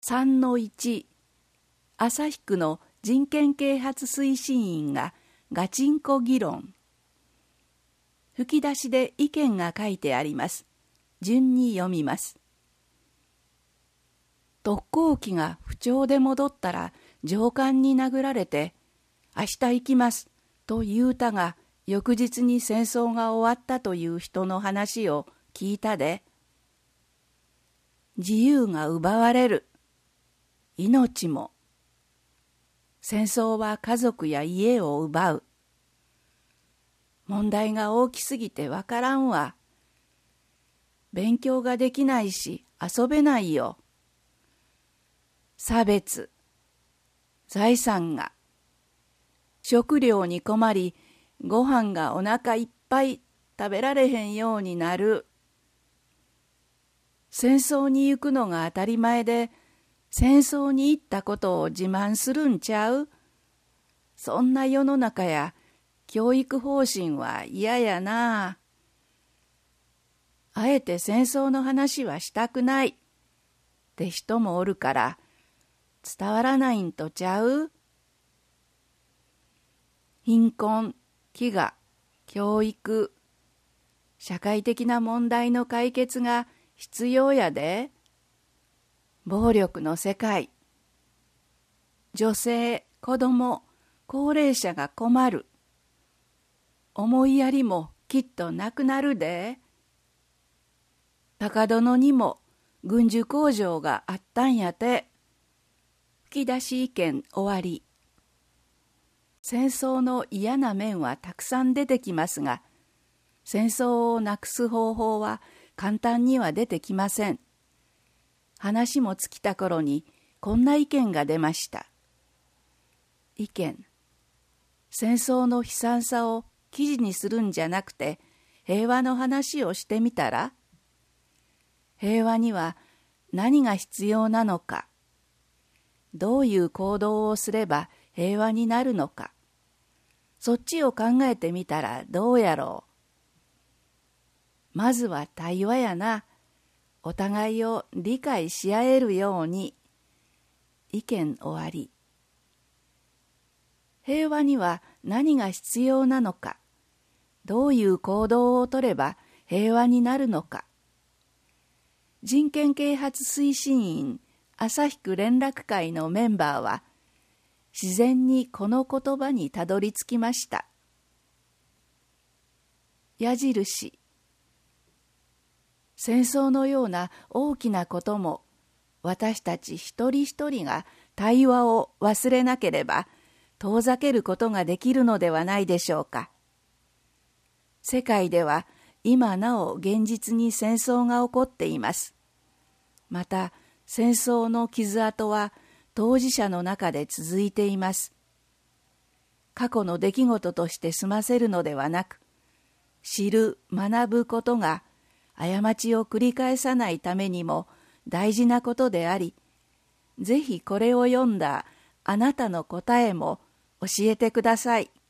3-1 旭区の人権啓発推進員がガチンコ議論。吹き出しで意見が書いてあります。順に読みます。特攻機が不調で戻ったら上官に殴られて、明日行きますと言うたが、翌日に戦争が終わったという人の話を聞いたで。自由が奪われる。命も。戦争は家族や家を奪う。問題が大きすぎてわからんわ。勉強ができないし遊べないよ。差別。財産が。食料に困り、ご飯がお腹いっぱい食べられへんようになる。戦争に行くのが当たり前で、戦争に行ったことを自慢するんちゃう？そんな世の中や教育方針は嫌やな。あえて戦争の話はしたくないって人もおるから伝わらないんとちゃう？貧困、飢餓、教育、社会的な問題の解決が必要やで。暴力の世界。女性、子供、高齢者が困る。思いやりもきっとなくなるで。高殿にも軍需工場があったんやて。吹き出し意見終わり。戦争の嫌な面はたくさん出てきますが、戦争をなくす方法は簡単には出てきません。話も尽きた頃にこんな意見が出ました。意見。戦争の悲惨さを記事にするんじゃなくて平和の話をしてみたら？平和には何が必要なのか、どういう行動をすれば平和になるのか、そっちを考えてみたらどうやろう。まずは対話やな。お互いを理解し合えるように。意見終わり。平和には何が必要なのか、どういう行動をとれば平和になるのか。人権啓発推進員旭区連絡会のメンバーは自然にこの言葉にたどり着きました。矢印。戦争のような大きなことも私たち一人一人が対話を忘れなければ遠ざけることができるのではないでしょうか。世界では今なお現実に戦争が起こっています。また戦争の傷跡は当事者の中で続いています。過去の出来事として済ませるのではなく、知る、学ぶことが過ちを繰り返さないためにも大事なことであり、ぜひこれを読んだあなたの答えも教えてください。